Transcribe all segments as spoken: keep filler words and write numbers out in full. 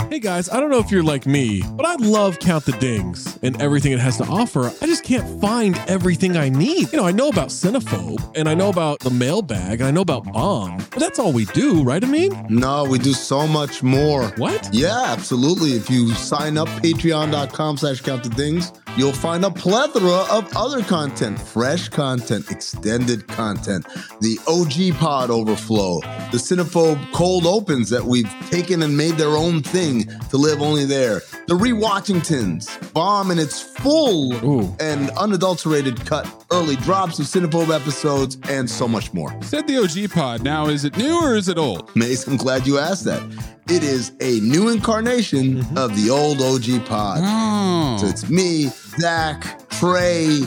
Hey guys, I don't know if you're like me, but I love Count the Dings and everything it has to offer. I just can't find everything I need. You know, I know about Cinephobe, and I know about the mailbag, and I know about Bomb, but that's all we do, right, Amin? No, we do so much more. What? Yeah, absolutely. If you sign up, patreon.com slash count the dings, you'll find a plethora of other content, fresh content, extended content, the O G Pod Overflow, the Cinephobe Cold Opens that we've taken and made their own thing to live only there, the Rewatchingtons, Bomb in its full Ooh. and unadulterated cut, early drops of Cinephobe episodes, and so much more. You said the O G Pod. Now, is it new or is it old? Mace, I'm glad you asked that. It is a new incarnation mm-hmm. of the old O G Pod. Oh. So it's me, Zach, Trey,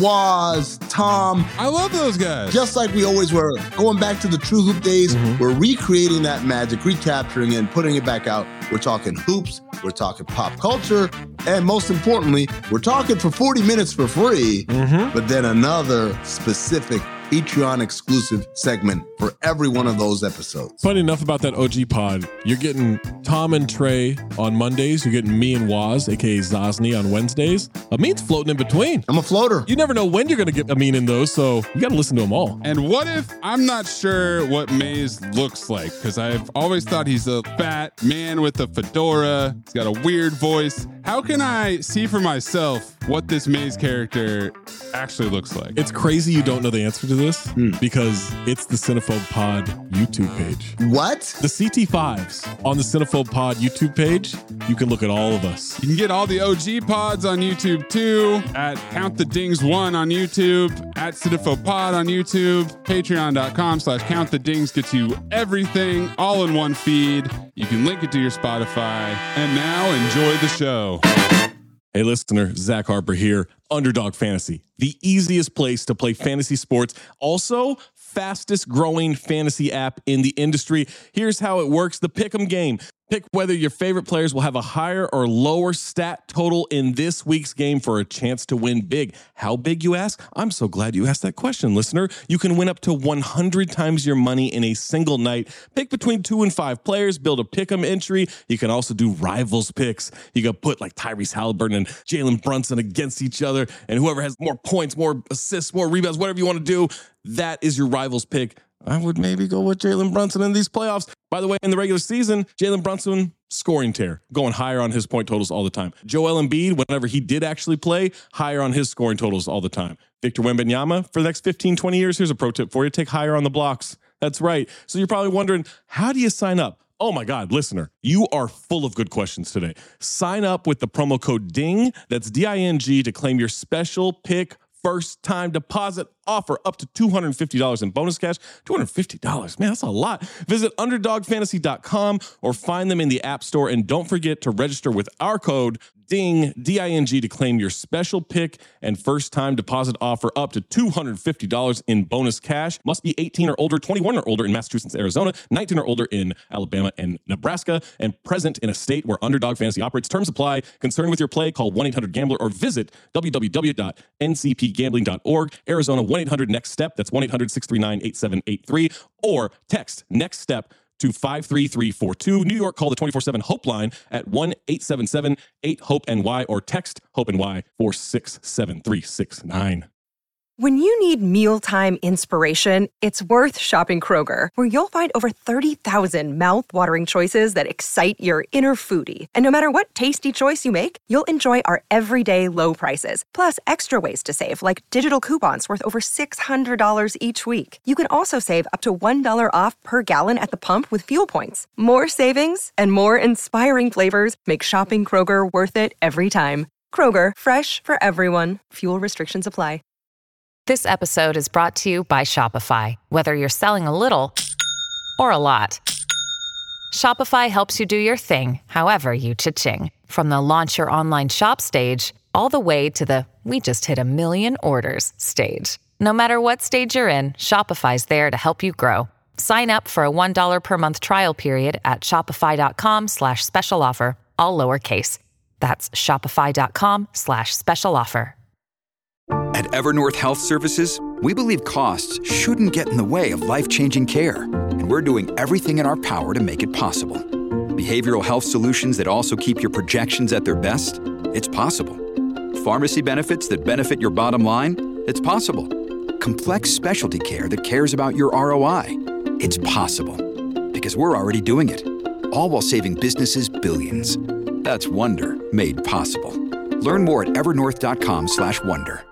Waz, Tom. I love those guys. Just like we always were. Going back to the True Hoop days, mm-hmm. we're recreating that magic, recapturing it, and putting it back out. We're talking hoops, we're talking pop culture, and most importantly, we're talking for forty minutes for free, mm-hmm. but then another specific Patreon exclusive segment for every one of those episodes. Funny enough about that O G Pod, you're getting Tom and Trey on Mondays. You're getting me and Waz, aka Zosny, on Wednesdays. Amin's floating in between. I'm a floater. You never know when you're going to get Amin in those, so you got to listen to them all. And what if I'm not sure what Maze looks like? Because I've always thought he's a fat man with a fedora. He's got a weird voice. How can I see for myself what this Maze character actually looks like? It's crazy you don't know the answer to this mm. because it's the Cinephobe Pod YouTube page. What? The C T fives on the Cinephobe Pod YouTube page. You can look at all of us. You can get all the O G pods on YouTube too, at Count the Dings one on YouTube, at Cinephobe Pod on YouTube, patreon.com slash Count the Dings gets you everything all in one feed. You can link it to your Spotify. And now enjoy the show. Hey listener, Zach Harper here. Underdog Fantasy, the easiest place to play fantasy sports. Also, fastest growing fantasy app in the industry. Here's how it works. The Pick'em game. Pick whether your favorite players will have a higher or lower stat total in this week's game for a chance to win big. How big, you ask? I'm so glad you asked that question, listener. You can win up to one hundred times your money in a single night. Pick between two and five players, build a Pick'em entry. You can also do rivals picks. You can put like Tyrese Halliburton and Jalen Brunson against each other, and whoever has more points, more assists, more rebounds, whatever you want to do, that is your rivals pick. I would maybe go with Jalen Brunson in these playoffs. By the way, in the regular season, Jalen Brunson, scoring tear, going higher on his point totals all the time. Joel Embiid, whenever he did actually play, higher on his scoring totals all the time. Victor Wembanyama, for the next fifteen, twenty years, here's a pro tip for you. Take higher on the blocks. That's right. So you're probably wondering, how do you sign up? Oh my God, listener, you are full of good questions today. Sign up with the promo code DING, that's D I N G, to claim your special pick first time deposit offer up to two hundred fifty dollars in bonus cash. two hundred fifty dollars, man, that's a lot. Visit underdog fantasy dot com or find them in the App Store. And don't forget to register with our code DING, D I N G, to claim your special pick and first time deposit offer up to two hundred fifty dollars in bonus cash. Must be eighteen or older, twenty-one or older in Massachusetts, Arizona, nineteen or older in Alabama and Nebraska, and present in a state where Underdog Fantasy operates. Terms apply. Concerned with your play, call one eight hundred gambler or visit w w w dot n c p gambling dot org. Arizona, one eight hundred next step. That's one eight hundred six three nine eight seven eight three. Or text next step to five three three four two. New York, call the twenty-four seven HOPE line at one eight seven seven eight hope N Y or text HOPE-NY four six seven three six nine. When you need mealtime inspiration, it's worth shopping Kroger, where you'll find over thirty thousand mouth-watering choices that excite your inner foodie. And no matter what tasty choice you make, you'll enjoy our everyday low prices, plus extra ways to save, like digital coupons worth over six hundred dollars each week. You can also save up to one dollar off per gallon at the pump with fuel points. More savings and more inspiring flavors make shopping Kroger worth it every time. Kroger, fresh for everyone. Fuel restrictions apply. This episode is brought to you by Shopify. Whether you're selling a little or a lot, Shopify helps you do your thing, however you cha-ching. From the launch your online shop stage, all the way to the we just hit a million orders stage. No matter what stage you're in, Shopify's there to help you grow. Sign up for a one dollar per month trial period at shopify.com slash special offer, all lowercase. That's shopify.com slash special offer. At Evernorth Health Services, we believe costs shouldn't get in the way of life-changing care, and we're doing everything in our power to make it possible. behavioral health solutions that also keep your projections at their best? It's possible. Pharmacy benefits that benefit your bottom line? It's possible. Complex specialty care that cares about your R O I? It's possible. Because we're already doing it. All while saving businesses billions. That's Wonder made possible. Learn more at evernorth.com slash wonder.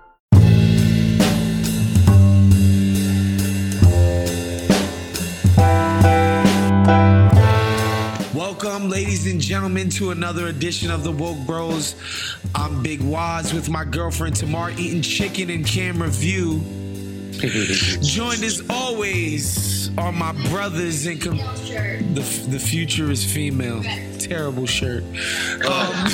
Welcome, ladies and gentlemen, to another edition of the Woke Bros. I'm Big Waz with my girlfriend Tamar, eating chicken in camera view. Joined as always are my brothers in com- the the future is female. Terrible shirt. Um,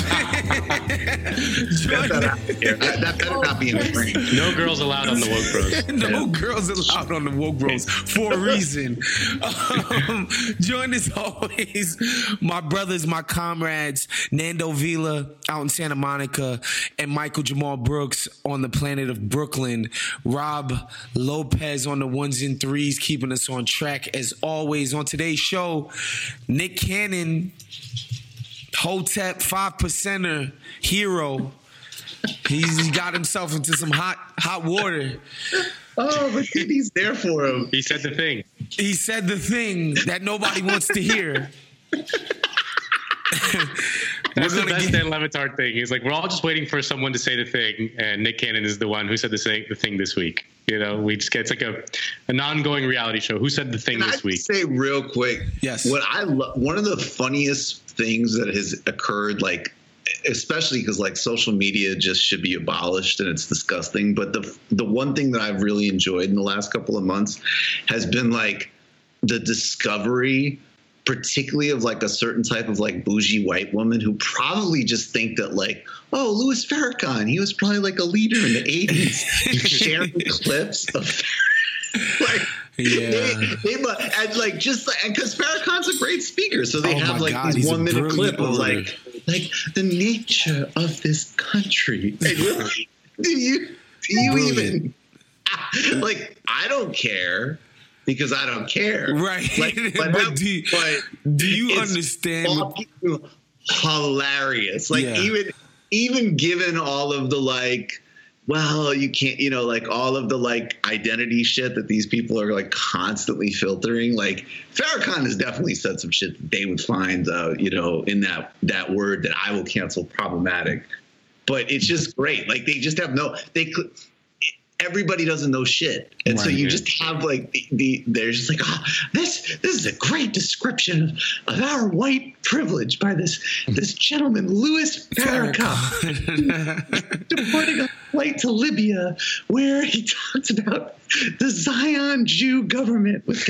Get that, out here. That, that better not be in the frame. No girls allowed on the Woke Bros. No girls allowed on the Woke Bros for a reason. Um, joined as always my brothers, my comrades, Nando Vila out in Santa Monica and Michael Jamal Brooks on the planet of Brooklyn. Rob Lopez on the ones and threes, keeping us on track as always. On today's show, Nick Cannon, Hotep five percenter hero. He's he got himself into some hot hot water. Oh, but he's there for him. He said the thing. He said the thing that nobody wants to hear. That's the best get... Dan Le Batard thing. He's like, we're all just waiting for someone to say the thing, and Nick Cannon is the one who said the, say, the thing this week. You know, we just get it's like a an ongoing reality show. Who said the thing Can this I week? Say real quick. Yes. What I lo- one of the funniest things that has occurred, like, especially because like social media just should be abolished and it's disgusting. But the the one thing that I've really enjoyed in the last couple of months has been like the discovery, particularly of like a certain type of like bougie white woman who probably just think that like, oh, Louis Farrakhan, he was probably like a leader in the eighties. Sharing clips of like, yeah, they, they, and like just like, and because Farrakhan's a great speaker, so they oh have like God, these one minute clip orator. of like, like the nature of this country. And you're like, do you, do you even like? I don't care. Because I don't care. Right. Like, but, but, do you, but do you understand? What, hilarious. Like, yeah. even even given all of the, like, well, you can't, you know, like all of the, like, identity shit that these people are, like, constantly filtering. Like, Farrakhan has definitely said some shit that they would find, uh, you know, in that that word that I will cancel problematic. But it's just great. Like, they just have no, they could. Everybody doesn't know shit. And right, so you yeah. just have like the, the they're just like, oh, this this is a great description of, of our white privilege by this this gentleman, Louis Farrakhan, deporting a flight to Libya where he talks about the Zion Jew government was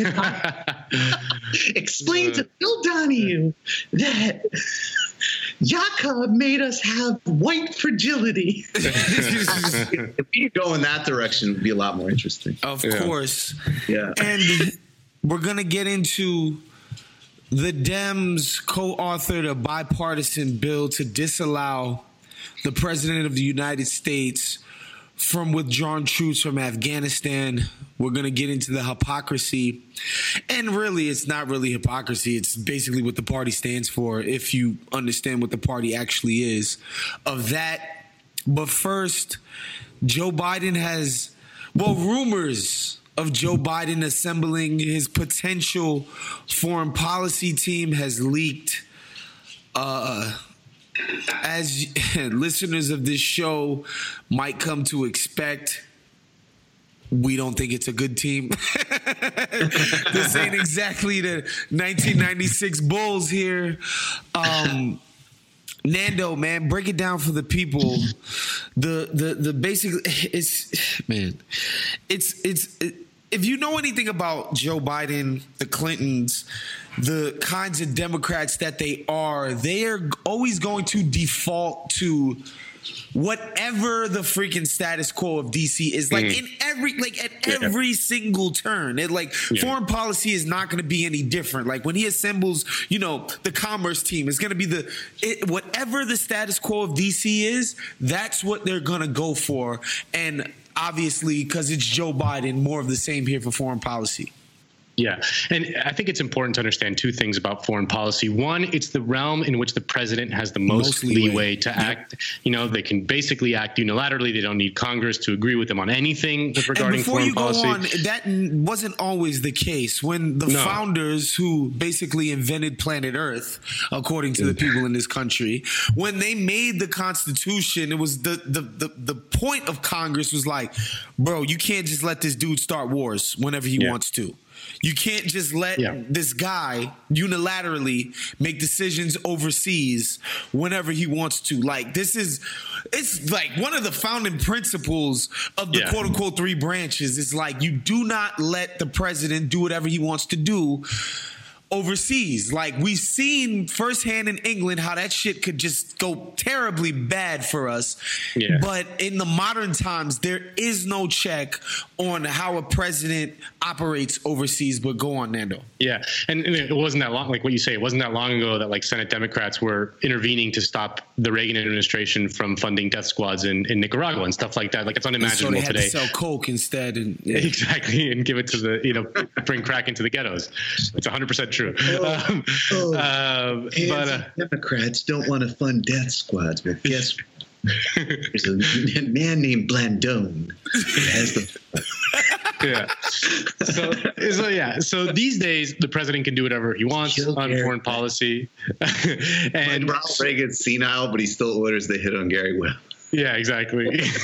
explain to Bill Donahue that Yaakov made us have white fragility. If you go in that direction, it would be a lot more interesting. Of yeah. course. Yeah. And we're going to get into the Dems co-authored a bipartisan bill to disallow the president of the United States from withdrawing troops from Afghanistan. We're going to get into the hypocrisy. And really, it's not really hypocrisy. It's basically what the party stands for, if you understand what the party actually is of that. But first, Joe Biden has, well, rumors of Joe Biden assembling his potential foreign policy team has leaked. Uh, as listeners of this show might come to expect, we don't think it's a good team. This ain't exactly the nineteen ninety-six Bulls here. Um, Nando, man, break it down for the people. The the the basic it's man, it's it's it, if you know anything about Joe Biden, the Clintons, the kinds of Democrats that they are, they are always going to default to whatever the freaking status quo of D C is, like mm. in every, like at yeah. every single turn. It like yeah. foreign policy is not going to be any different. Like when he assembles, you know, the commerce team, it's going to be the, it, whatever the status quo of D C is, that's what they're going to go for. And obviously, because it's Joe Biden, more of the same here for foreign policy. Yeah. And I think it's important to understand two things about foreign policy. One, it's the realm in which the president has the most, most leeway. leeway to yep. act. You know, they can basically act unilaterally. They don't need Congress to agree with them on anything with regarding foreign policy. And before you go on, that wasn't always the case. When the no. founders who basically invented planet Earth, according to the people in this country, when they made the Constitution, it was the, the, the, the point of Congress was like, bro, you can't just let this dude start wars whenever he yeah. wants to. You can't just let yeah. this guy unilaterally make decisions overseas whenever he wants to. Like, this is, it's like one of the founding principles of the yeah. quote unquote three branches. It's like, you do not let the president do whatever he wants to do overseas. Like, we've seen firsthand in England how that shit could just go terribly bad for us. Yeah. But in the modern times, there is no check on how a president operates overseas. But go on, Nando. Yeah. And, and it wasn't that long, like what you say, it wasn't that long ago that like Senate Democrats were intervening to stop the Reagan administration from funding death squads in, in Nicaragua and stuff like that. Like, it's unimaginable so they had today. To sell coke instead. And, yeah. Exactly. And give it to the, you know, bring crack into the ghettos. It's one hundred percent true. Oh, um, oh, um, but uh, Democrats don't want to fund death squads. Well, guess there's a man named Blandone as the yeah. So, so yeah. So these days, the president can do whatever he wants Kill on Gary. foreign policy. And like Ronald Reagan's senile, but he still orders the hit on Gary Webb. Yeah, exactly.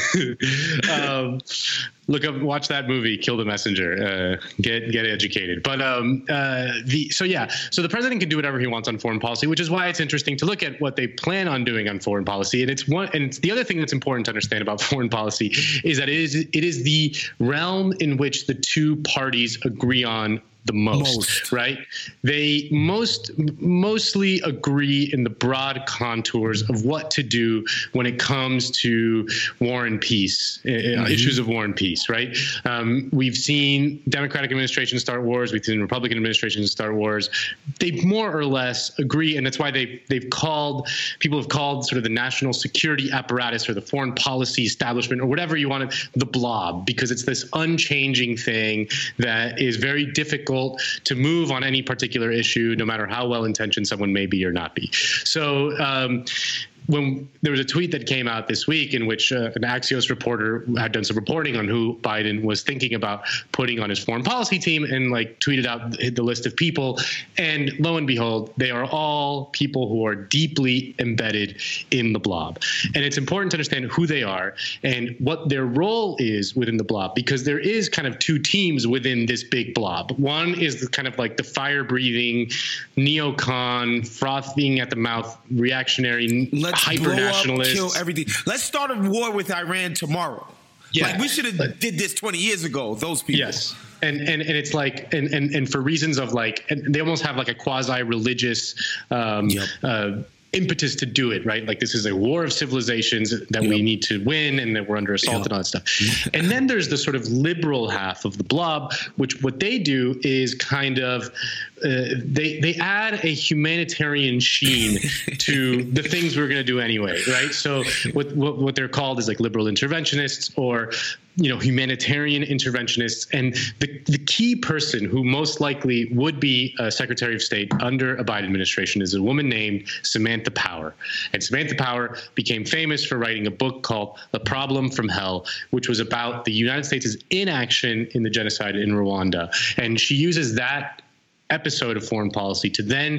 um, look up, watch that movie, Kill the Messenger. Uh, get get educated. But um, uh, the so yeah, so the president can do whatever he wants on foreign policy, which is why it's interesting to look at what they plan on doing on foreign policy. And it's one, and it's the other thing that's important to understand about foreign policy is that it is it is the realm in which the two parties agree on the most, most, right? They most mostly agree in the broad contours of what to do when it comes to war and peace, mm-hmm. issues of war and peace, right? Um, we've seen Democratic administrations start wars. We've seen Republican administrations start wars. They more or less agree, and that's why they've, they've called, people have called sort of the national security apparatus or the foreign policy establishment or whatever you want it, the blob, because it's this unchanging thing that is very difficult to move on any particular issue, no matter how well-intentioned someone may be or not be. So um, when there was a tweet that came out this week in which uh, an Axios reporter had done some reporting on who Biden was thinking about putting on his foreign policy team and like tweeted out the list of people. And lo and behold, they are all people who are deeply embedded in the blob. And it's important to understand who they are and what their role is within the blob, because there is kind of two teams within this big blob. One is the kind of like the fire-breathing, neocon, frothing at the mouth, reactionary, Let's hyper nationalists, kill everything. Let's start a war with Iran tomorrow. Yeah, like we should have did this twenty years ago. Those people. Yes, and and and it's like and and and for reasons of like, and they almost have like a quasi religious. Um, yep. uh, impetus to do it, right? Like this is a war of civilizations that yep. we need to win and that we're under assault yep. and all that stuff. And then there's the sort of liberal half of the blob, which what they do is kind of uh, they they add a humanitarian sheen to the things we're going to do anyway, right? So what, what what they're called is like liberal interventionists or you know, humanitarian interventionists. And the, the key person who most likely would be a Secretary of State under a Biden administration is a woman named Samantha Power. And Samantha Power became famous for writing a book called The Problem from Hell, which was about the United States' inaction in the genocide in Rwanda. And she uses that episode of foreign policy to then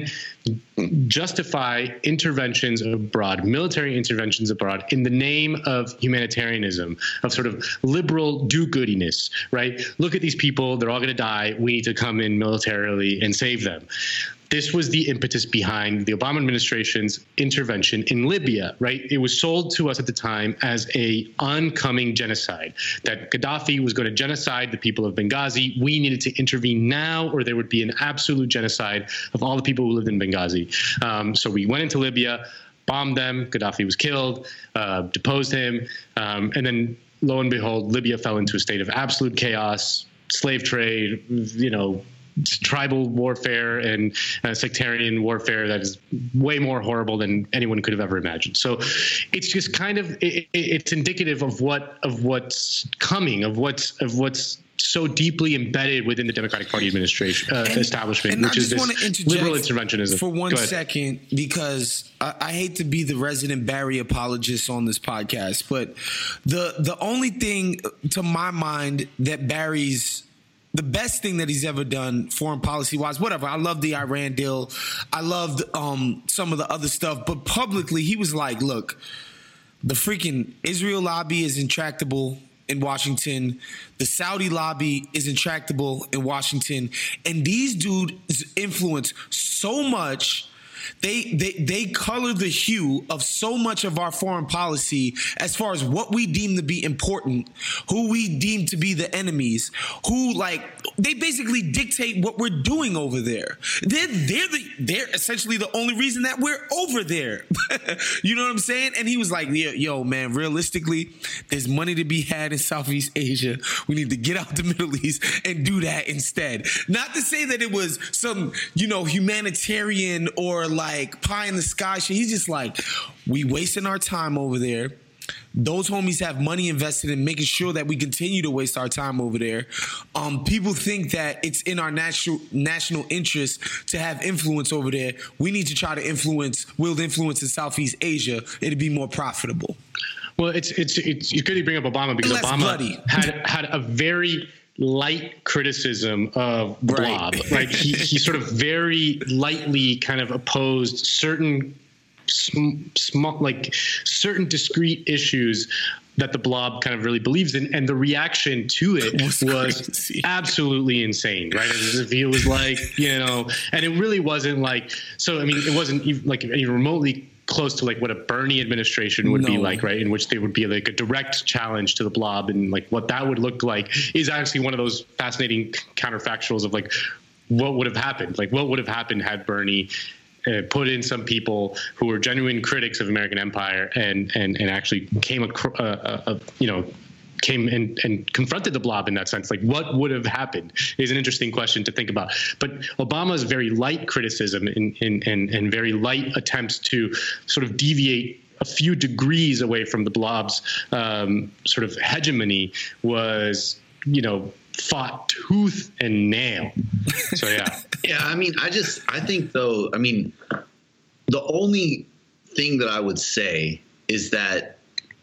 justify interventions abroad, military interventions abroad, in the name of humanitarianism, of sort of liberal do-goodiness, right? Look at these people, they're all going to die. We need to come in militarily and save them. This was the impetus behind the Obama administration's intervention in Libya, right? It was sold to us at the time as a oncoming genocide, that Gaddafi was going to genocide the people of Benghazi. We needed to intervene now, or there would be an absolute genocide of all the people who lived in Benghazi. Um, so we went into Libya, bombed them. Gaddafi was killed, uh, deposed him. Um, and then lo and behold, Libya fell into a state of absolute chaos, slave trade, you know, tribal warfare and uh, sectarian warfare that is way more horrible than anyone could have ever imagined. So it's just kind of it, it's indicative of what of what's coming, of what's of what's so deeply embedded within the Democratic Party administration uh, and, establishment, and which I is just this liberal interventionism. For one second, because I, I hate to be the resident Barry apologist on this podcast, but the the only thing to my mind that Barry's the best thing that he's ever done foreign policy wise, whatever. I love the Iran deal. I loved um, some of the other stuff, but publicly he was like, look, the freaking Israel lobby is intractable in Washington. The Saudi lobby is intractable in Washington. And these dudes influence so much. They, they they color the hue of so much of our foreign policy as far as what we deem to be important, who we deem to be the enemies, who like they basically dictate what we're doing over there. They're they're the, they're essentially the only reason that we're over there. You know what I'm saying? And he was like, yo, yo, man, realistically, there's money to be had in Southeast Asia. We need to get out the Middle East and do that instead. Not to say that it was some, you know, humanitarian or like pie in the sky shit. He's just like, we wasting our time over there. Those homies have money invested in making sure that we continue to waste our time over there. Um, people think that it's in our national national interest to have influence over there. We need to try to influence, wield influence in Southeast Asia. It'd be more profitable. Well, it's it's it's, it's good you bring up Obama because Less Obama bloody. had had a very light criticism of the Right. blob. Like he, he sort of very lightly kind of opposed certain sm- small, like certain discrete issues that the blob kind of really believes in. And the reaction to it was, was absolutely insane, right? As if he was like, you know, and it really wasn't like, so, I mean, it wasn't even like even remotely close to like what a Bernie administration would No. be like, right? In which there would be like a direct challenge to the blob, and like what that would look like is actually one of those fascinating counterfactuals of like what would have happened, like what would have happened had Bernie uh, put in some people who were genuine critics of American empire and and and actually came a, uh, uh, uh, you know. came and, and confronted the blob in that sense. Like what would have happened is an interesting question to think about. But Obama's very light criticism and, and, and, and very light attempts to sort of deviate a few degrees away from the blob's um, sort of hegemony was, you know, fought tooth and nail. So, yeah. Yeah, I mean, I just, I think though, I mean, the only thing that I would say is that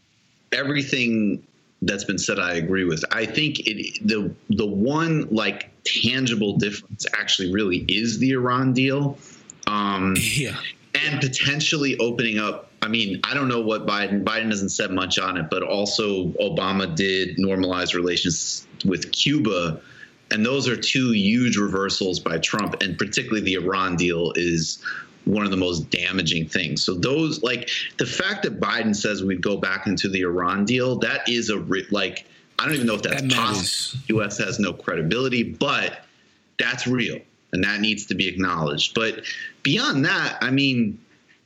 everything that's been said, I agree with. I think it, the the one like tangible difference actually really is the Iran deal, um, Yeah. and potentially opening up. I mean, I don't know what Biden. Biden hasn't said much on it, but also Obama did normalize relations with Cuba, and those are two huge reversals by Trump, and particularly the Iran deal is one of the most damaging things. So those, like the fact that Biden says we'd go back into the Iran deal, that is a like, I don't even know if that's That matters. possible. U S has no credibility, but that's real and that needs to be acknowledged. But beyond that, I mean,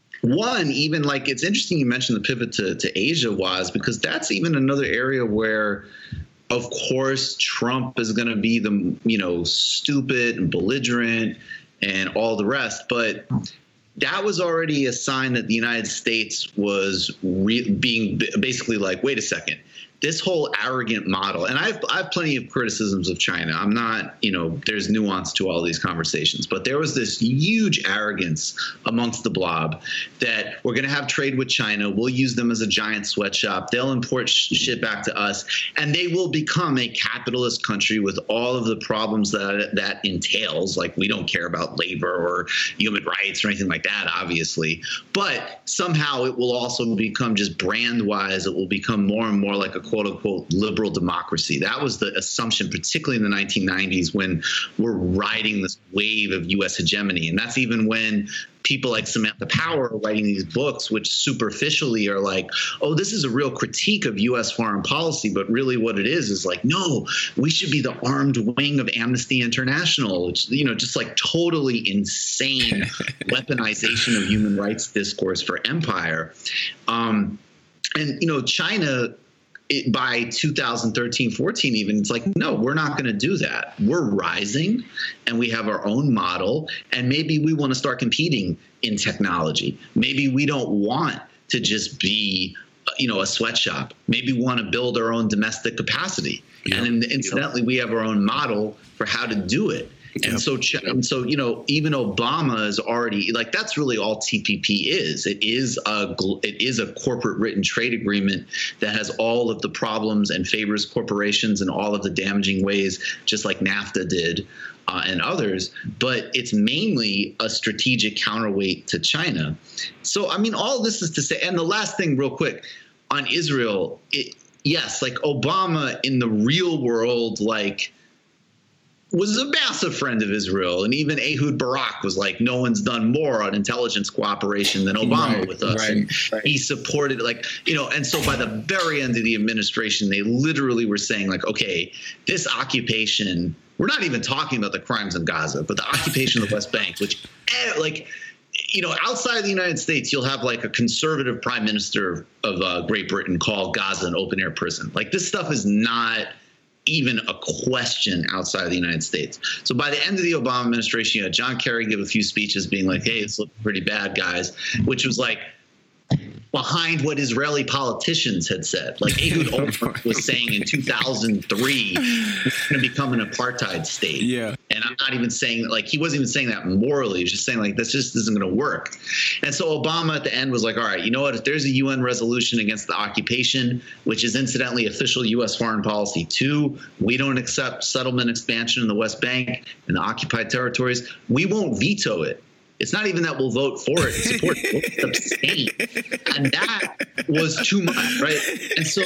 one, even like, it's interesting you mentioned the pivot to, to Asia was because that's even another area where, of course, Trump is going to be the, you know, stupid and belligerent and all the rest. But that was already a sign that the United States was re- being basically like, wait a second, this whole arrogant model. And I've, I have plenty of criticisms of China. I'm not, you know, there's nuance to all these conversations, but there was this huge arrogance amongst the blob that we're going to have trade with China. We'll use them as a giant sweatshop. They'll import sh- shit back to us, and they will become a capitalist country with all of the problems that that entails. Like, we don't care about labor or human rights or anything like that, obviously. But somehow it will also become, just brand wise, it will become more and more like a quote unquote liberal democracy. That was the assumption, particularly in the nineteen nineties, when we're riding this wave of U S hegemony. And that's even when people like Samantha Power are writing these books, which superficially are like, oh, this is a real critique of U S foreign policy. But really what it is is like, no, we should be the armed wing of Amnesty International, which, you know, just like totally insane weaponization of human rights discourse for empire. Um, and, you know, China, it, by two thousand thirteen, fourteen even, it's like, no, we're not going to do that. We're rising, and we have our own model, and maybe we want to start competing in technology. Maybe we don't want to just be, you know, a sweatshop. Maybe we want to build our own domestic capacity. Yep. And incidentally, we have our own model for how to do it. And yep. so, and so, you know, even Obama is already like, that's really all T P P is. It is a, it is a corporate written trade agreement that has all of the problems and favors corporations in all of the damaging ways, just like NAFTA did uh, and others. But it's mainly a strategic counterweight to China. So, I mean, all this is to say, and the last thing real quick on Israel, it, yes, like Obama in the real world, like, was a massive friend of Israel. And even Ehud Barak was like, no one's done more on intelligence cooperation than Obama right, with us. Right, and right. he supported, like, you know, and so by the very end of the administration, they literally were saying, like, okay, this occupation, we're not even talking about the crimes in Gaza, but the occupation of the West Bank, which, like, you know, outside of the United States, you'll have like a conservative prime minister of uh, Great Britain call Gaza an open air prison. Like, this stuff is not even a question outside of the United States. So by the end of the Obama administration, you had John Kerry give a few speeches being like, hey, it's looking pretty bad, guys, which was like behind what Israeli politicians had said. Like Ehud Olmert was saying in two thousand three, it's going to become an apartheid state. Yeah. And I'm not even saying, like, he wasn't even saying that morally. He was just saying, like, this just isn't going to work. And so Obama at the end was like, all right, you know what? If there's a U N resolution against the occupation, which is incidentally official U S foreign policy too, we don't accept settlement expansion in the West Bank and the occupied territories, we won't veto it. It's not even that we'll vote for it, support it, we'll abstain. And that was too much, right? And so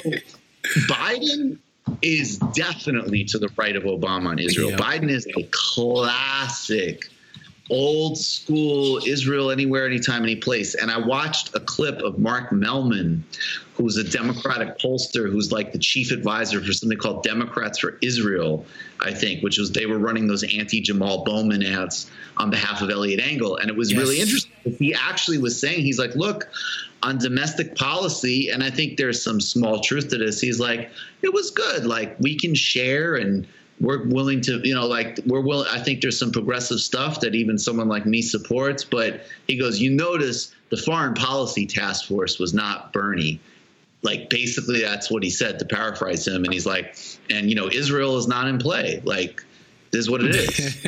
Biden is definitely to the right of Obama on Israel. Yeah. Biden is a classic, old school Israel anywhere, anytime, any place. And I watched a clip of Mark Mellman, who's a Democratic pollster, who's like the chief advisor for something called Democrats for Israel, I think, which was they were running those anti-Jamal Bowman ads on behalf of Elliot Engel. And it was yes. really interesting. He actually was saying, he's like, look, on domestic policy, and I think there's some small truth to this, he's like, it was good. Like, we can share, and we're willing to, you know, like, we're willing. I think there's some progressive stuff that even someone like me supports. But he goes, you notice the foreign policy task force was not Bernie. Like, basically, that's what he said, to paraphrase him. And he's like, and, you know, Israel is not in play. Like, this is what it is.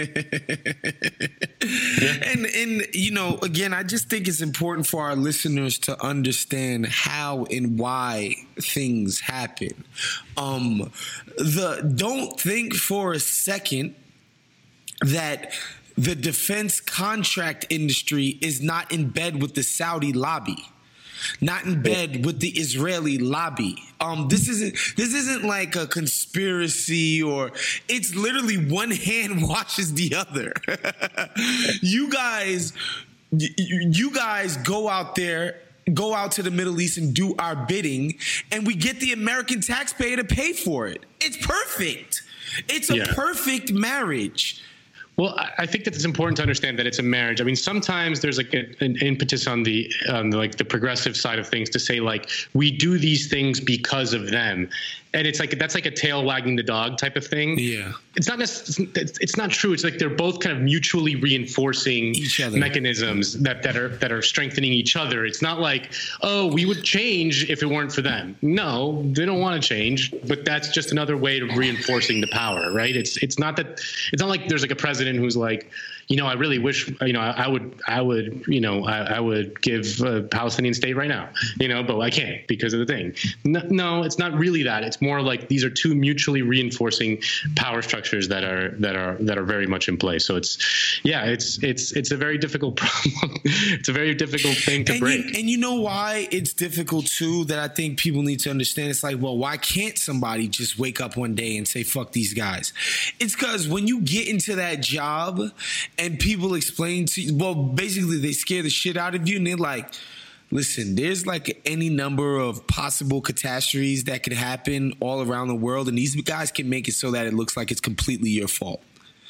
and, and, you know, again, I just think it's important for our listeners to understand how and why things happen. Um, the don't think for a second that the defense contract industry is not in bed with the Saudi lobby. Not in bed with the Israeli lobby. Um, this isn't this isn't like a conspiracy, or it's literally one hand washes the other. you guys, you guys go out there, go out to the Middle East and do our bidding, and we get the American taxpayer to pay for it. It's perfect. It's a yeah. perfect marriage. Well, I think that it's important to understand that it's a marriage. I mean, sometimes there's like a, an impetus on the, on the, like the progressive side of things to say, like, we do these things because of them. And it's like, that's like a tail wagging the dog type of thing. Yeah. It's not necessarily, it's not true. It's like they're both kind of mutually reinforcing each other mechanisms that, that are that are strengthening each other. It's not like, oh, we would change if it weren't for them. No, they don't want to change, but that's just another way of reinforcing the power, right? It's it's not that it's not like there's like a president who's like, you know, I really wish, you know, I, I would, I would, you know, I, I would give a Palestinian state right now, you know, but I can't because of the thing. No, no, it's not really that. It's more like these are two mutually reinforcing power structures that are that are that are very much in play. So it's, yeah, it's it's it's a very difficult problem. It's a very difficult thing to and break. You, and you know why it's difficult too? That I think people need to understand. It's like, well, why can't somebody just wake up one day and say, "Fuck these guys"? It's because when you get into that job and people explain to you, well, basically they scare the shit out of you, and they're like, listen, there's like any number of possible catastrophes that could happen all around the world, and these guys can make it so that it looks like it's completely your fault.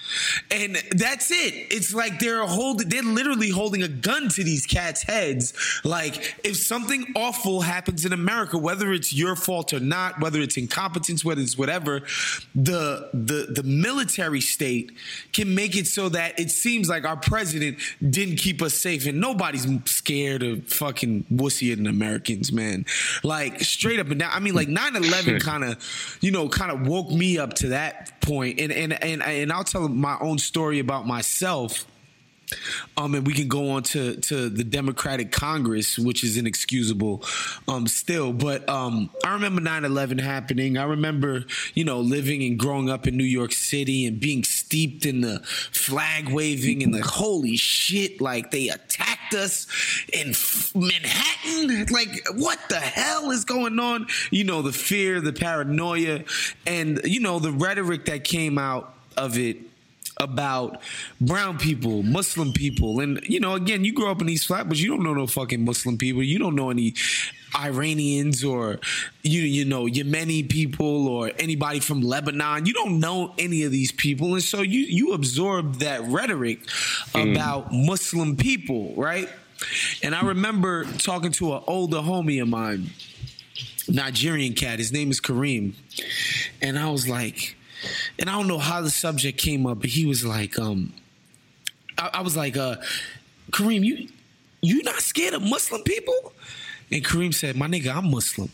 And that's it. It's like they're holding, they're literally holding a gun to these cats' heads. Like, if something awful happens in America, whether it's your fault or not, whether it's incompetence, whether it's whatever, the the the military state can make it so that it seems like our president didn't keep us safe, and nobody's scared of fucking wussier than Americans, man. Like, straight up and down. I mean, like nine eleven kind of, you know, kind of woke me up to that point. And and and and I'll tell my own story about myself. Um, and we can go on to, to the Democratic Congress, which is inexcusable um, still. But um, I remember nine eleven happening. I remember, you know, living and growing up in New York City and being steeped in the flag waving and the holy shit, like they attacked us in Manhattan. Like, what the hell is going on? You know, the fear, the paranoia, and, you know, the rhetoric that came out of it about brown people, Muslim people. And, you know, again, you grow up in these flats, but you don't know no fucking Muslim people. You don't know any Iranians or, you you know, Yemeni people or anybody from Lebanon. You don't know any of these people. And so you, you absorb that rhetoric mm. about Muslim people, right? And I remember talking to an older homie of mine, Nigerian cat. His name is Kareem. And I was like, and I don't know how the subject came up, but he was like, um, I, I was like, uh, Kareem, you you not scared of Muslim people? And Kareem said, my nigga, I'm Muslim.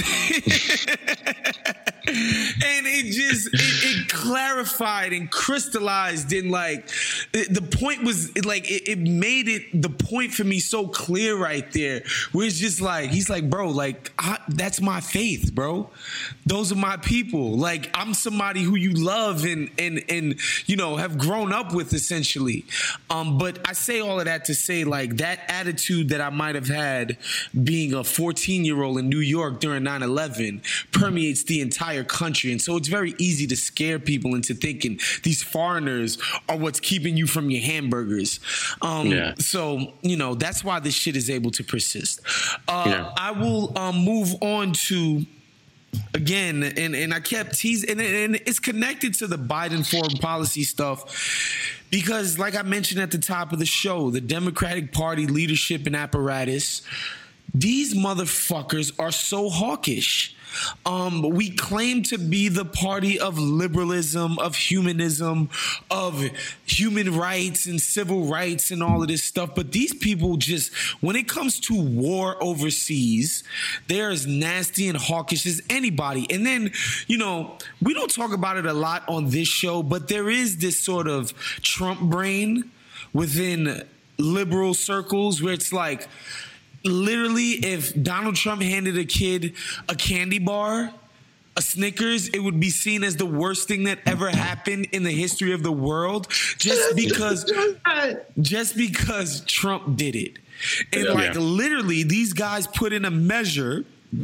And it just, it, it clarified and crystallized in like, it, the point was it, like, it, it made it, the point for me so clear right there, where it's just like, he's like, bro, like, I, that's my faith, bro. Those are my people. Like, I'm somebody who you love and, and, and, you know, have grown up with essentially. Um, but I say all of that to say, like, that attitude that I might have had being a fourteen year old in New York during nine eleven permeates the entire country. And so it's very easy to scare people into thinking these foreigners are what's keeping you from your hamburgers. Um, yeah. So, you know, that's why this shit is able to persist. Uh, yeah. I will um, move on to, again, and, and I kept teasing, and, and it's connected to the Biden foreign policy stuff, because like I mentioned at the top of the show, the Democratic Party leadership and apparatus, these motherfuckers are so hawkish. Um, we claim to be the party of liberalism, of humanism, of human rights and civil rights and all of this stuff. But these people just, when it comes to war overseas, they're as nasty and hawkish as anybody. And then, you know, we don't talk about it a lot on this show, but there is this sort of Trump brain within liberal circles where it's like, literally, if Donald Trump handed a kid a candy bar, a Snickers, it would be seen as the worst thing that ever happened in the history of the world, just because, just because Trump did it. And yeah. like literally, these guys put in a measure.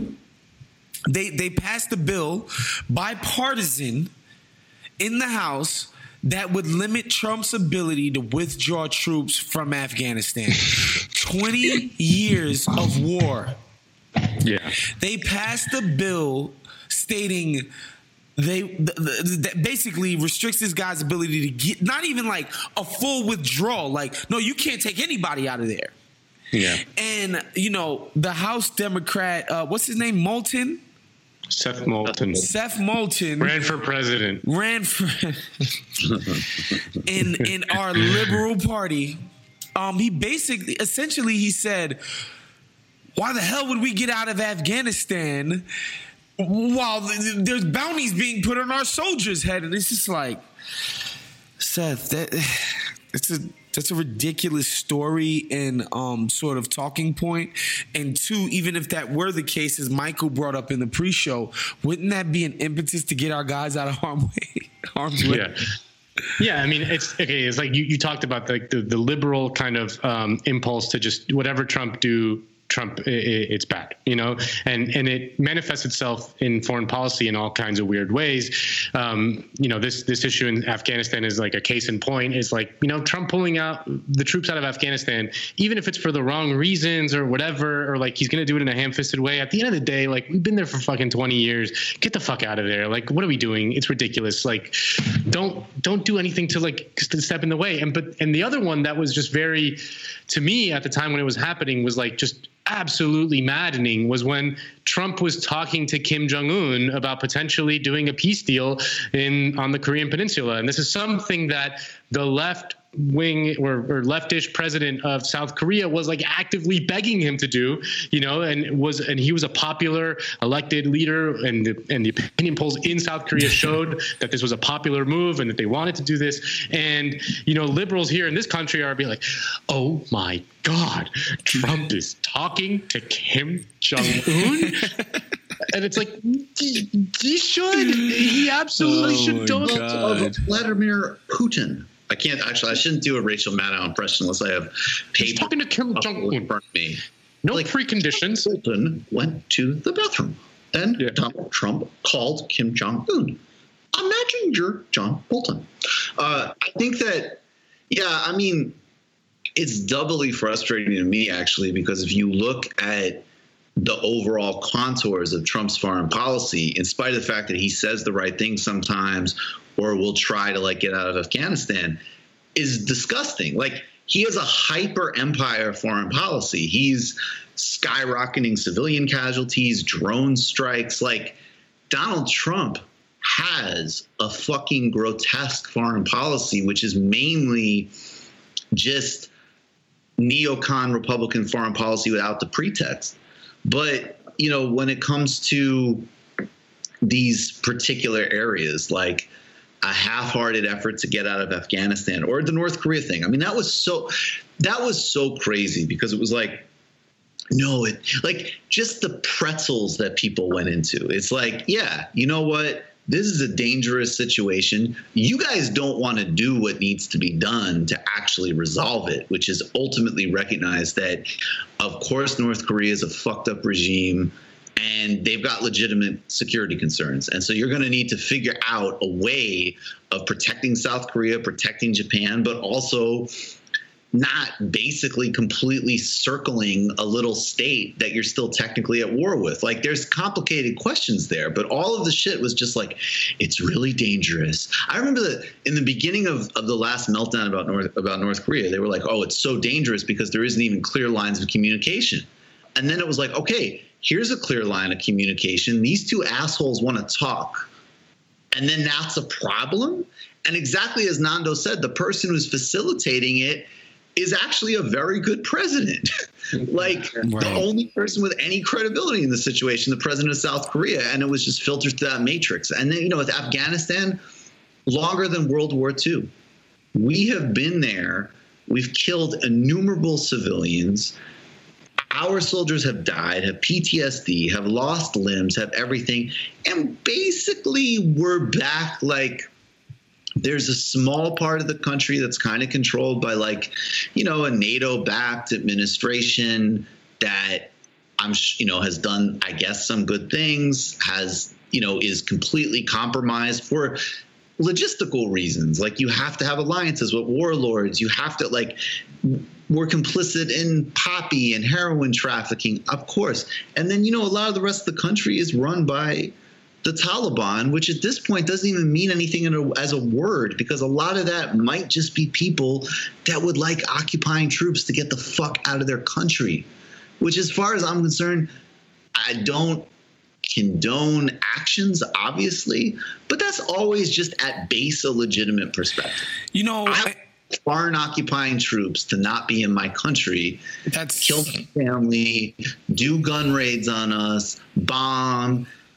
They they passed a bill, bipartisan, in the House, that would limit Trump's ability to withdraw troops from Afghanistan. twenty years of war. Yeah. They passed a bill stating they that basically restricts this guy's ability to get, not even like a full withdrawal. Like, no, you can't take anybody out of there. Yeah. And, you know, the House Democrat, uh, what's his name? Moulton? Seth Moulton. Seth Moulton ran for president. Ran for in in our liberal party. Um, he basically, essentially, he said, "Why the hell would we get out of Afghanistan while there's bounties being put on our soldiers' head?" And it's just like, Seth, that it's a. That's a ridiculous story and um, sort of talking point. And two, even if that were the case, as Michael brought up in the pre-show, wouldn't that be an impetus to get our guys out of harm's way? harm's way? Yeah. Yeah, I mean, it's okay. It's like you, you talked about like the, the liberal kind of um, impulse to just whatever Trump do, Trump, it, it's bad, you know, and, and it manifests itself in foreign policy in all kinds of weird ways. Um, you know, this, this issue in Afghanistan is like a case in point. Is like, you know, Trump pulling out the troops out of Afghanistan, even if it's for the wrong reasons or whatever, or like he's going to do it in a ham-fisted way. At the end of the day, like, we've been there for fucking twenty years. Get the fuck out of there. Like, what are we doing? It's ridiculous. Like, don't, don't do anything to like to step in the way. And, but, and the other one that was just very, to me at the time when it was happening, was like just absolutely maddening, was when Trump was talking to Kim Jong-un about potentially doing a peace deal in on the Korean Peninsula. And this is something that the left wing or, or leftish president of South Korea was like actively begging him to do, you know, and was and he was a popular elected leader, and the, and the opinion polls in South Korea showed that this was a popular move and that they wanted to do this. And, you know, liberals here in this country are being like, oh my God, Trump is talking to Kim Jong-un. And it's like, he should, he absolutely oh should. Don't. Of Vladimir Putin. I can't actually. I shouldn't do a Rachel Maddow impression unless I have paper. He's talking to Kim Jong-un in front of me. No like, preconditions. Putin went to the bathroom, and yeah. Donald Trump called Kim Jong-un a messenger, John Bolton. Uh, I think that, yeah, I mean, it's doubly frustrating to me actually, because if you look at the overall contours of Trump's foreign policy, in spite of the fact that he says the right thing sometimes, or will try to like get out of Afghanistan, is disgusting. Like, he has a hyper empire foreign policy. He's skyrocketing civilian casualties, drone strikes. Like, Donald Trump has a fucking grotesque foreign policy, which is mainly just neocon Republican foreign policy without the pretext. But, you know, when it comes to these particular areas, like a half-hearted effort to get out of Afghanistan, or the North Korea thing, I mean, that was so that was so crazy, because it was like, no, it like just the pretzels that people went into. It's like, yeah, you know what? This is a dangerous situation. You guys don't want to do what needs to be done to actually resolve it, which is ultimately recognize that, of course, North Korea is a fucked up regime and they've got legitimate security concerns. And so you're going to need to figure out a way of protecting South Korea, protecting Japan, but also not basically completely circling a little state that you're still technically at war with. Like, there's complicated questions there, but all of the shit was just like, it's really dangerous. I remember that in the beginning of, of the last meltdown about North about North Korea, they were like, oh, it's so dangerous because there isn't even clear lines of communication. And then it was like, okay, here's a clear line of communication. These two assholes want to talk. And then that's a problem. And exactly as Nando said, the person who's facilitating it is actually a very good president. Like, right. The only person with any credibility in the situation, the president of South Korea, and it was just filtered through that matrix. And then, you know, with Afghanistan, longer than World War Two. We have been there. We've killed innumerable civilians. Our soldiers have died, have P T S D, have lost limbs, have everything. And basically, we're back like, there's a small part of the country that's kind of controlled by, like, you know, a NATO-backed administration that I'm, you know, has done, I guess, some good things, has, you know, is completely compromised for logistical reasons. Like, you have to have alliances with warlords. You have to, like, we're complicit in poppy and heroin trafficking, of course. And then, you know, a lot of the rest of the country is run by the Taliban, which at this point doesn't even mean anything in a, as a word, because a lot of that might just be people that would like occupying troops to get the fuck out of their country, which, as far as I'm concerned, I don't condone actions, obviously, but that's always just at base a legitimate perspective. You know, I, I foreign occupying troops to not be in my country, that's kill my family, do gun raids on us, bomb,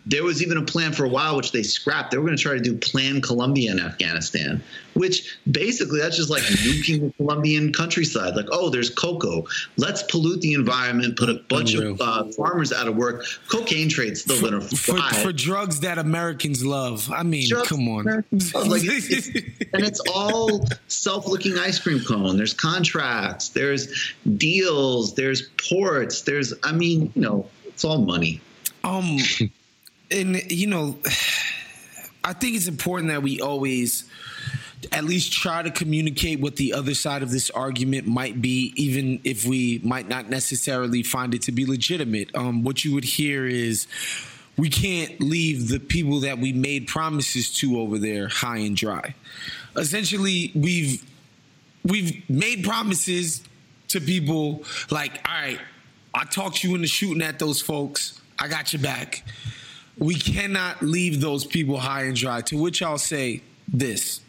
There was even a plan for a while, which they scrapped. They were going to try to do Plan Colombia in Afghanistan, which basically that's just like nuking the Colombian countryside. Like, oh, there's cocoa. Let's pollute the environment, put a bunch Unreal. of uh, farmers out of work. Cocaine trade's still going to For, fly. for drugs that Americans love. I mean, Drugs come on. Americans love. Like, it's, it's, and it's all self-looking ice cream cone. There's contracts. There's deals. There's ports. There's, I mean, you know, it's all money. Um, and you know, I think it's important that we always at least try to communicate what the other side of this argument might be, even if we might not necessarily find it to be legitimate. Um, what you would hear is, we can't leave the people that we made promises to over there high and dry. Essentially, we've we've made promises to people like, all right, I talked you into shooting at those folks. I got your back. We cannot leave those people high and dry, to which I'll say this.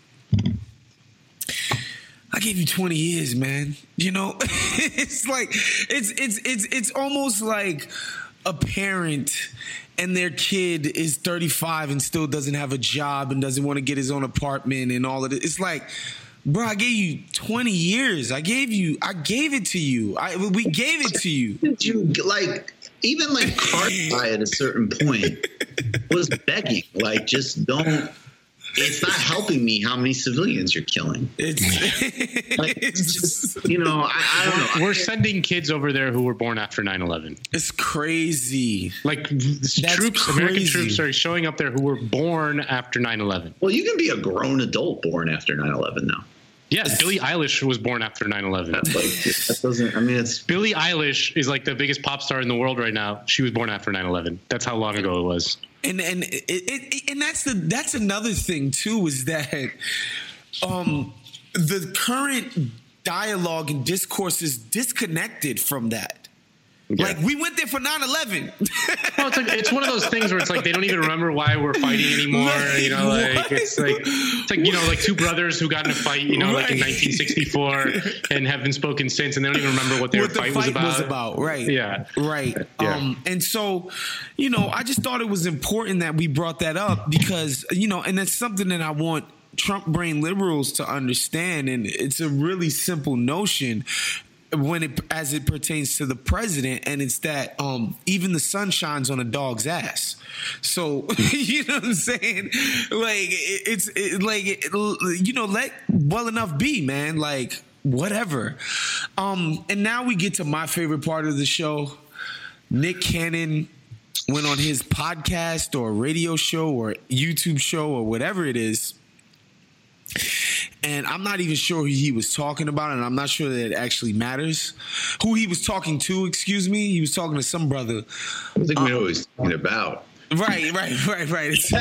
I gave you twenty years, man. You know, it's like, it's, it's, it's, it's almost like a parent and their kid is thirty-five and still doesn't have a job and doesn't want to get his own apartment and all of it. It's like, bro, I gave you twenty years. I gave you, I gave it to you. I, we gave it to you. You like, even like Karzai at a certain point was begging, like, just don't. It's not helping me how many civilians you're killing. It's, like, it's just, you know, I, I don't know. We're sending kids over there who were born after nine eleven. It's crazy. Like, That's troops, crazy. American troops are showing up there who were born after nine eleven. Well, you can be a grown adult born after nine eleven now. Yeah, Billie Eilish was born after nine eleven. Like, that doesn't, I mean, it's. Billie Eilish is like the biggest pop star in the world right now. She was born after nine eleven. That's how long ago it was. And and it, it, and that's the that's another thing too, is that um the current dialogue and discourse is disconnected from that. Yeah. Like, we went there for nine eleven. Well, it's like, it's one of those things where it's like they don't even remember why we're fighting anymore. Like, you know, like what? it's like it's like you know, like two brothers who got in a fight, you know, right. like in nineteen sixty-four, and haven't spoken since, and they don't even remember what their what fight, the fight was about. was about. Right. Yeah. Right. Yeah. Um, and so, you know, I just thought it was important that we brought that up because, you know, and that's something that I want Trump brain liberals to understand, and it's a really simple notion when it as it pertains to the president, and it's that um even the sun shines on a dog's ass. So you know what I'm saying? Like it, it's it, like it, you know, let well enough be, man. Like whatever. Um, and now we get to my favorite part of the show. Nick Cannon went on his podcast or radio show or YouTube show or whatever it is. And I'm not even sure who he was talking about, and I'm not sure that it actually matters. Who he was talking to, excuse me. He was talking to some brother. I think um, we know what he's talking about. Right, right, right, right. It's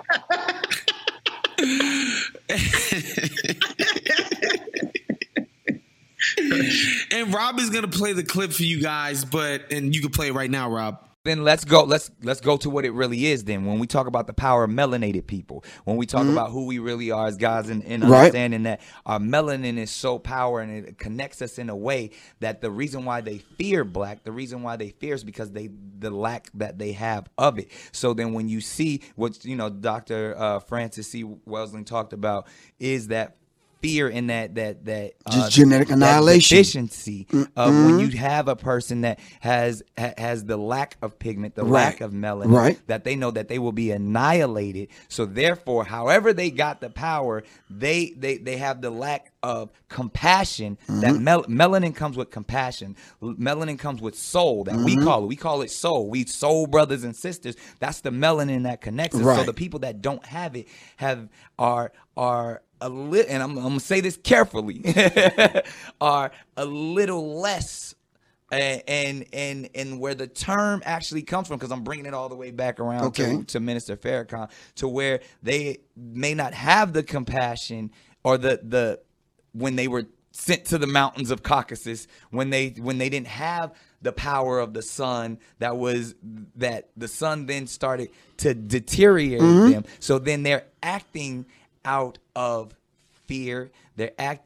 and Rob is going to play the clip for you guys, but and you can play it right now, Rob. Then let's go. Let's let's go to what it really is. Then, when we talk about the power of melanated people, when we talk mm-hmm. about who we really are as guys, and, and right. understanding that our melanin is so power and it connects us in a way that the reason why they fear black, the reason why they fear is because they the lack that they have of it. So then, when you see what you know, Doctor Uh, Francis C. Welsing talked about is that. Fear in that that that uh, just genetic annihilation, deficiency mm-hmm. of when you have a person that has ha, has the lack of pigment, the right. lack of melanin, right. that they know that they will be annihilated. So therefore, however they got the power, they they they have the lack of compassion. Mm-hmm. That mel- melanin comes with compassion. Melanin comes with soul. That mm-hmm. we call it. We call it soul. We soul brothers and sisters. That's the melanin that connects us. Right. So the people that don't have it have are are. A li- and I'm, I'm gonna say this carefully, are a little less, and and and, and where the term actually comes from, because I'm bringing it all the way back around okay. to, to Minister Farrakhan, to where they may not have the compassion or the the when they were sent to the mountains of Caucasus, when they when they didn't have the power of the sun, that was that the sun then started to deteriorate mm-hmm. them. So then they're acting out of fear. They're acting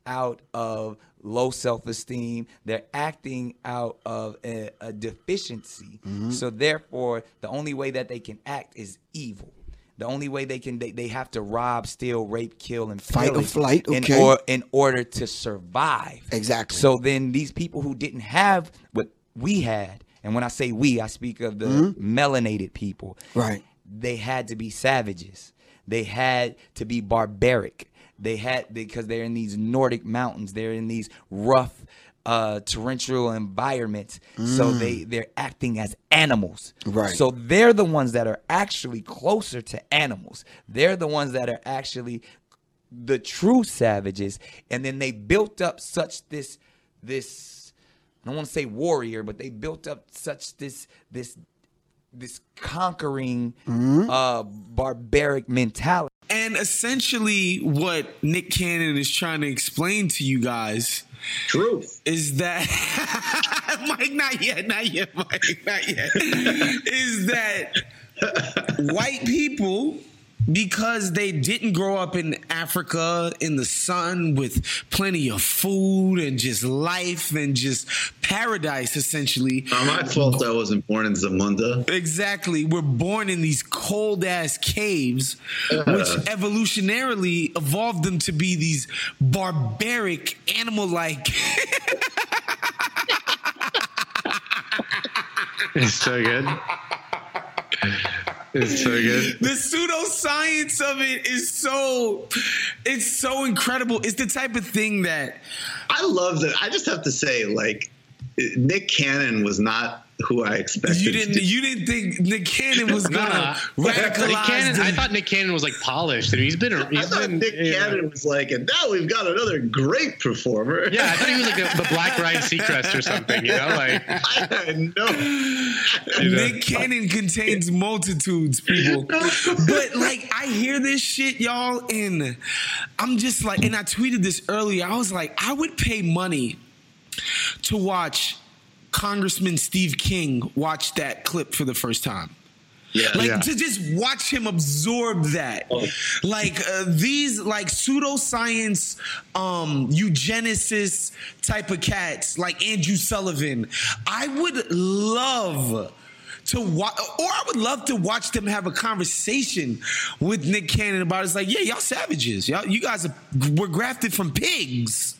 out of low self-esteem. They're acting out of a, a deficiency. Mm-hmm. So therefore, the only way that they can act is evil. The only way they can, they, they have to rob, steal, rape, kill, and fight or flight, okay. in, or, in order to survive. Exactly. So then these people who didn't have what we had, and when I say we, I speak of the mm-hmm. melanated people. Right. They had to be savages. They had to be barbaric. They had, because they're in these Nordic mountains. They're in these rough, uh, torrential environments. Mm. So they, they're acting as animals. Right. So they're the ones that are actually closer to animals. They're the ones that are actually the true savages. And then they built up such this, this, I don't want to say warrior, but they built up such this, this, this conquering, mm-hmm. uh, barbaric mentality. And essentially what Nick Cannon is trying to explain to you guys Truth. is that Mike, not yet, not yet, Mike, not yet. Is that white people, because they didn't grow up in Africa in the sun with plenty of food and just life and just paradise, essentially. Not my fault I wasn't born in Zamunda. Exactly. We're born in these cold-ass caves, uh. which evolutionarily evolved them to be these barbaric, animal-like... It's so good. It's so good. The pseudoscience of it is so, it's so incredible. It's the type of thing that I love that. I just have to say, like, Nick Cannon was not who I expected. You didn't. You didn't think Nick Cannon was gonna nah, radicalize? Nick Cannon, I thought Nick Cannon was like polished. I mean, he's been. He's I thought been, Nick you know, Cannon was like, and now we've got another great performer. Yeah, I thought he was like a, the Black Ryan Seacrest or something. You know, like I know. Nick Cannon contains multitudes, people. But like, I hear this shit, y'all, and I'm just like, and I tweeted this earlier. I was like, I would pay money to watch Congressman Steve King watch that clip for the first time. Yeah, like yeah. to just watch him absorb that. Oh. Like uh, these like pseudoscience um eugenicists type of cats like Andrew Sullivan. I would love to watch, or I would love to watch them have a conversation with Nick Cannon about it. It's like, yeah, y'all savages. Y'all, you guys are, were grafted from pigs.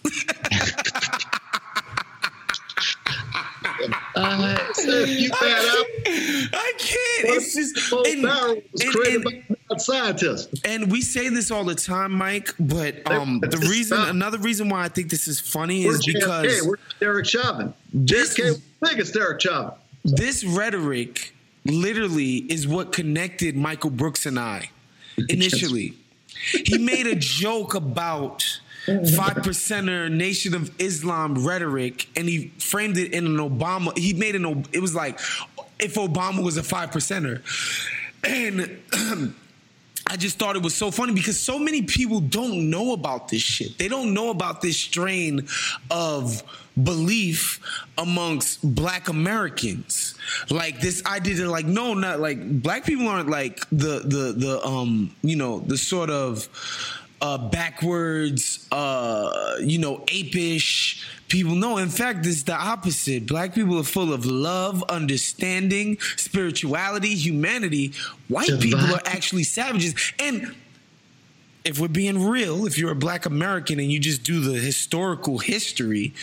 Uh, so if you add up, I can't. It's just and, and, was created and, by scientists. And we say this all the time, Mike. But um, the reason, another reason why I think this is funny We're is J F K. because We're Derek Chauvin. This J F K biggest Derek Chauvin. This rhetoric literally is what connected Michael Brooks and I initially. He made a joke about five percenter Nation of Islam rhetoric, and he framed it in an Obama. He made an. It was like if Obama was a five percenter, and I just thought it was so funny because so many people don't know about this shit. They don't know about this strain of belief amongst Black Americans. Like this idea that like, no, not like Black people aren't like the the the um you know the sort of uh backwards uh you know apish people. No, in fact, it's the opposite. Black people are full of love, understanding, spirituality, humanity. White Divine. people are actually savages. And if we're being real, if you're a Black American and you just do the historical history,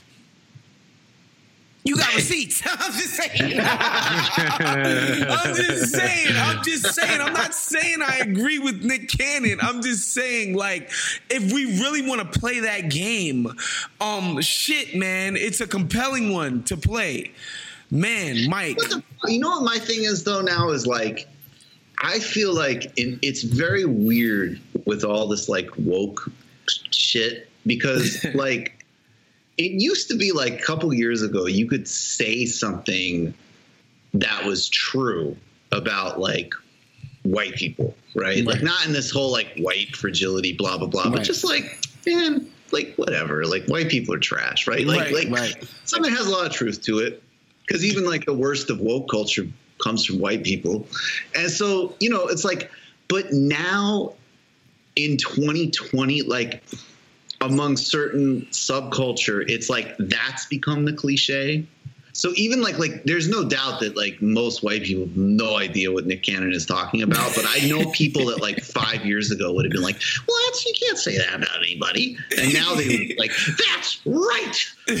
you got receipts. I'm just saying. I'm just saying. I'm just saying. I'm not saying I agree with Nick Cannon. I'm just saying, like, if we really want to play that game, um, shit, man, it's a compelling one to play. Man, Mike. You know what my thing is, though, now is, like, I feel like in, it's very weird with all this, like, woke shit because, like, it used to be like a couple years ago, you could say something that was true about like white people, right? right. Like not in this whole like white fragility, blah, blah, blah, right. but just like, man, like whatever, like white people are trash, right? Like, right, like right. something has a lot of truth to it because even like the worst of woke culture comes from white people. And so, you know, it's like, but now in twenty twenty, like, among certain subculture, it's like that's become the cliche. So even like like there's no doubt that like most white people have no idea what Nick Cannon is talking about, but I know people that like five years ago would have been like, well, that's, you can't say that about anybody, and now they would be like, that's right,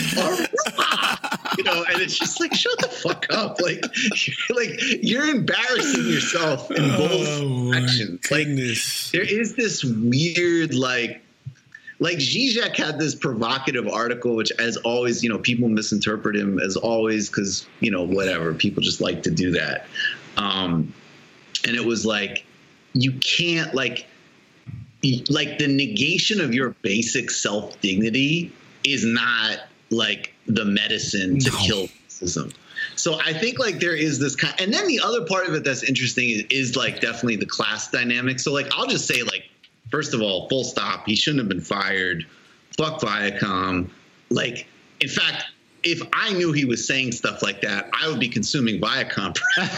you know, and it's just like, shut the fuck up, like like you're embarrassing yourself in both oh actions. Like there is this weird like. Like Zizek had this provocative article, which as always, you know, people misinterpret him as always because, you know, whatever, people just like to do that. Um, and it was like, you can't like, like the negation of your basic self-dignity is not like the medicine to no. kill racism. So I think like there is this kind, and then the other part of it that's interesting is, is like definitely the class dynamic. So like, I'll just say like, first of all, full stop. He shouldn't have been fired. Fuck Viacom. Like, in fact, if I knew he was saying stuff like that, I would be consuming Viacom.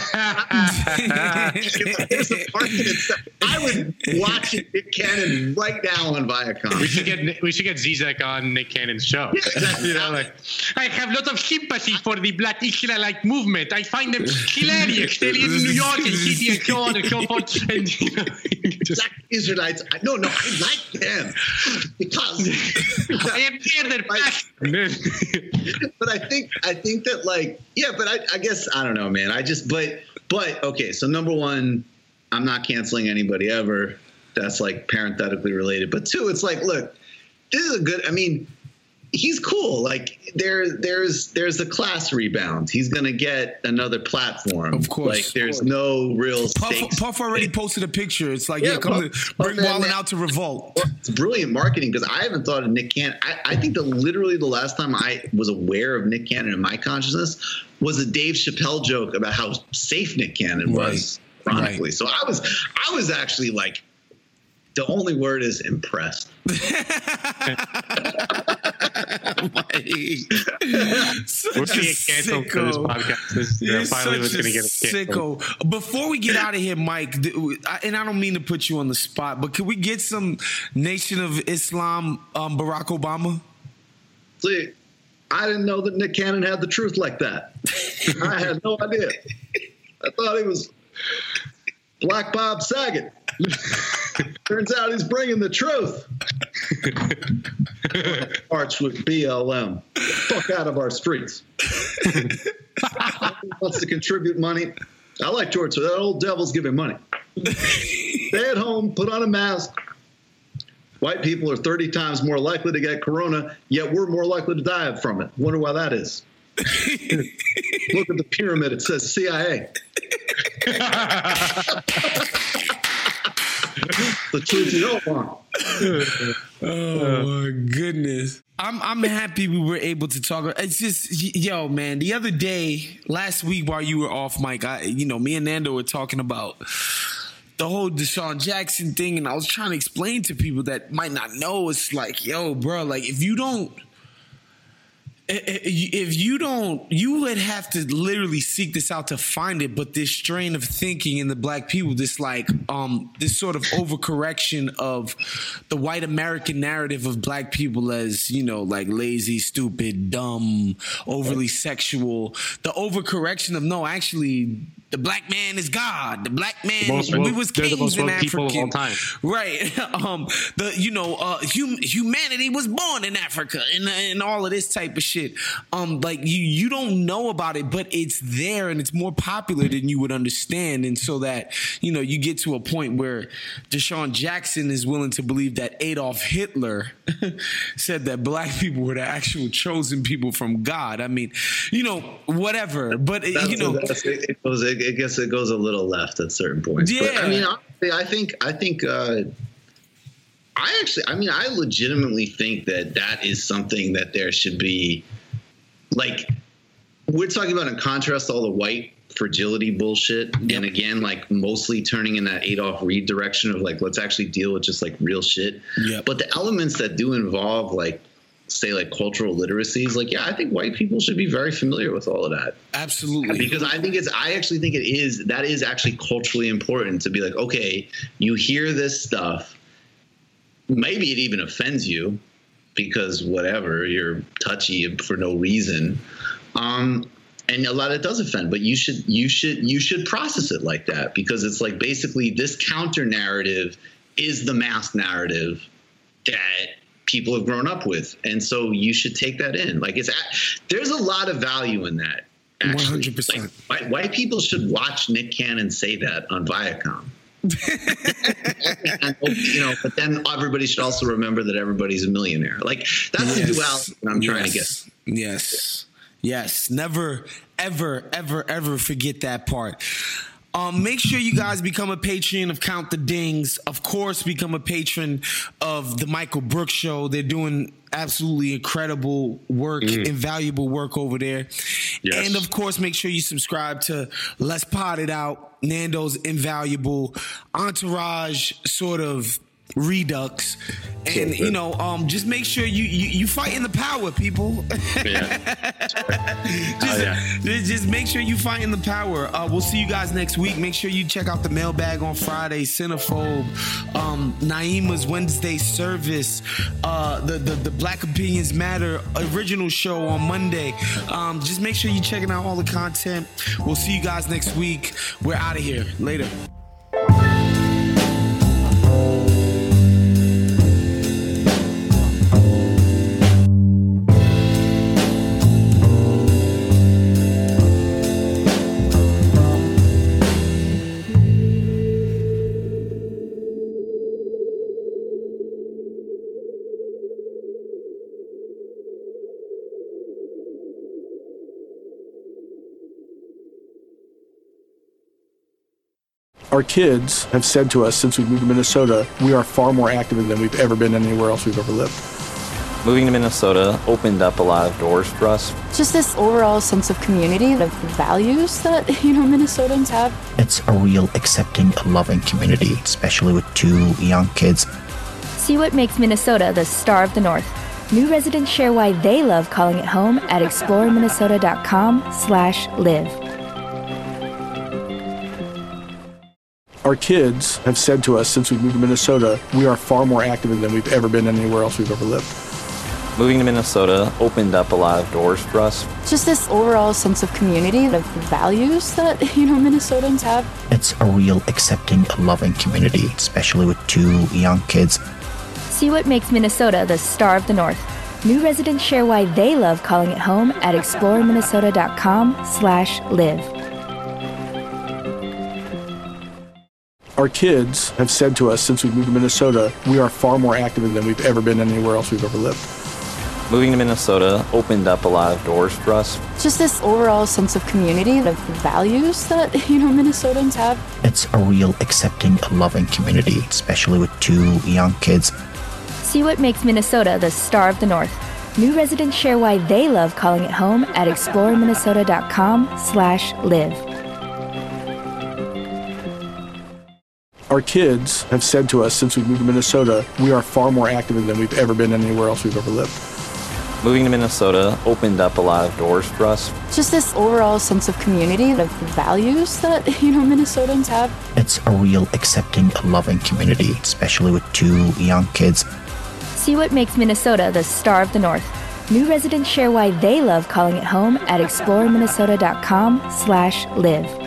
I would watch Nick Cannon right now on Viacom. We should get we should get Zizek on Nick Cannon's show. Yeah, exactly. You know, like, I have a lot of sympathy for the Black Israelite movement. I find them hilarious. They live in New York and City and so on and so forth. And you know, just, Black Israelites. I, no, no, I like them because I am here. Their passion. But I think I think that like yeah, but I, I guess I don't know, man. I just but but okay. So number one, I'm not canceling anybody ever. That's like parenthetically related. But two, it's like, look, this is a good. I mean, he's cool. Like there there's there's a class rebound. He's gonna get another platform. Of course. Like there's no real Puff, stakes. Puff already posted a picture. It's like yeah, yeah come Puff, to bring Wallen out to revolt. It's brilliant marketing because I haven't thought of Nick Cannon. I, I think that literally the last time I was aware of Nick Cannon in my consciousness was a Dave Chappelle joke about how safe Nick Cannon was. Right. Ironically, right. So I was I was actually like, the only word is impressed. Such We're a gonna get canceled for this podcast. This, you know, finally, was gonna get canceled. Sicko. Before we get out of here, Mike, and I don't mean to put you on the spot, but can we get some Nation of Islam, um, Barack Obama? See, I didn't know that Nick Cannon had the truth like that. I had no idea. I thought he was Black Bob Saget. Turns out he's bringing the truth. March with B L M. Fuck out of our streets. Wants to contribute money. I like George. So that old devil's giving money. Stay at home, put on a mask. White people are thirty times more likely to get corona, yet we're more likely to die from it. Wonder why that is. Look at the pyramid. It says C I A. The truth you don't want. Oh my goodness. I'm I'm happy we were able to talk. It's just, yo, man, the other day, last week while you were off, Mike, I, you know, me and Nando were talking about the whole Deshaun Jackson thing, and I was trying to explain to people that might not know. It's like, yo, bro, like if you don't, if you don't, you would have to literally seek this out to find it. But this strain of thinking in the black people, this like, um, this sort of overcorrection of the white American narrative of black people as, you know, like lazy, stupid, dumb, overly sexual. The overcorrection of no, actually, the black man is God. The black man, the most, we was kings in Africa, right? um, the you know, uh, hum, humanity was born in Africa, and and all of this type of shit. Um, like you, you don't know about it, but it's there, and it's more popular than you would understand. And so that you know, you get to a point where Deshaun Jackson is willing to believe that Adolf Hitler said that black people were the actual chosen people from God. I mean, you know, whatever. But that's, you know, that's, it goes. I guess it goes a little left at certain points. Yeah, but, I mean, honestly, I think, I think, uh, I actually, I mean, I legitimately think that that is something that there should be, like, we're talking about in contrast to all the white fragility bullshit, yep. And again, like mostly turning in that Adolf Reed direction of like, let's actually deal with just like real shit. Yep. But the elements that do involve like, say like cultural literacies, like, yeah, I think white people should be very familiar with all of that. Absolutely. Because I think it's, I actually think it is, that is actually culturally important to be like, okay, you hear this stuff, maybe it even offends you, because whatever, you're touchy for no reason. Um, and a lot of it does offend, but you should you should you should process it like that, because it's like basically this counter narrative is the mass narrative that people have grown up with, and so you should take that in. Like it's there's a lot of value in that. Actually. one hundred percent. Like, white, white people should watch Nick Cannon say that on Viacom. and, you know, but then everybody should also remember that everybody's a millionaire. Like that's Yes. the duality that I'm trying yes. to get. Yes. Yes. Never, ever, ever, ever forget that part. Um, make sure you guys become a patron of Count the Dings. Of course, become a patron of the Michael Brooks Show. They're doing absolutely incredible work, Mm. invaluable work over there. Yes. And of course, make sure you subscribe to Let's Pot It Out, Nando's Invaluable, Entourage sort of redux. And, you know, um, just make sure you, you, you fight in the power, people. Yeah. just, Oh, yeah. just just make sure you fight in the power. Uh, we'll see you guys next week. Make sure you check out the mailbag on Friday, Cinephobe, um, Naima's Wednesday service, uh, the, the the Black Opinions Matter original show on Monday. Um, just make sure you're checking out all the content. We'll see you guys next week. We're out of here. Later. Our kids have said to us since we moved to Minnesota, we are far more active than we've ever been anywhere else we've ever lived. Moving to Minnesota opened up a lot of doors for us. Just this overall sense of community, of the values that, you know, Minnesotans have. It's a real accepting, loving community, especially with two young kids. See what makes Minnesota the star of the North. New residents share why they love calling it home at explore minnesota dot com slash live. Our kids have said to us since we moved to Minnesota, we are far more active than we've ever been anywhere else we've ever lived. Moving to Minnesota opened up a lot of doors for us. Just this overall sense of community, of the values that, you know, Minnesotans have. It's a real accepting, loving community, especially with two young kids. See what makes Minnesota the star of the North. New residents share why they love calling it home at explore minnesota dot com slash live. Our kids have said to us since we moved to Minnesota, we are far more active than we've ever been anywhere else we've ever lived. Moving to Minnesota opened up a lot of doors for us. Just this overall sense of community, of the values that, you know, Minnesotans have. It's a real accepting, loving community, especially with two young kids. See what makes Minnesota the star of the North. New residents share why they love calling it home at explore minnesota dot com slash live. Our kids have said to us since we moved to Minnesota, we are far more active than we've ever been anywhere else we've ever lived. Moving to Minnesota opened up a lot of doors for us. Just this overall sense of community, of the values that, you know, Minnesotans have. It's a real accepting, loving community, especially with two young kids. See what makes Minnesota the star of the North. New residents share why they love calling it home at explore minnesota dot com slash live.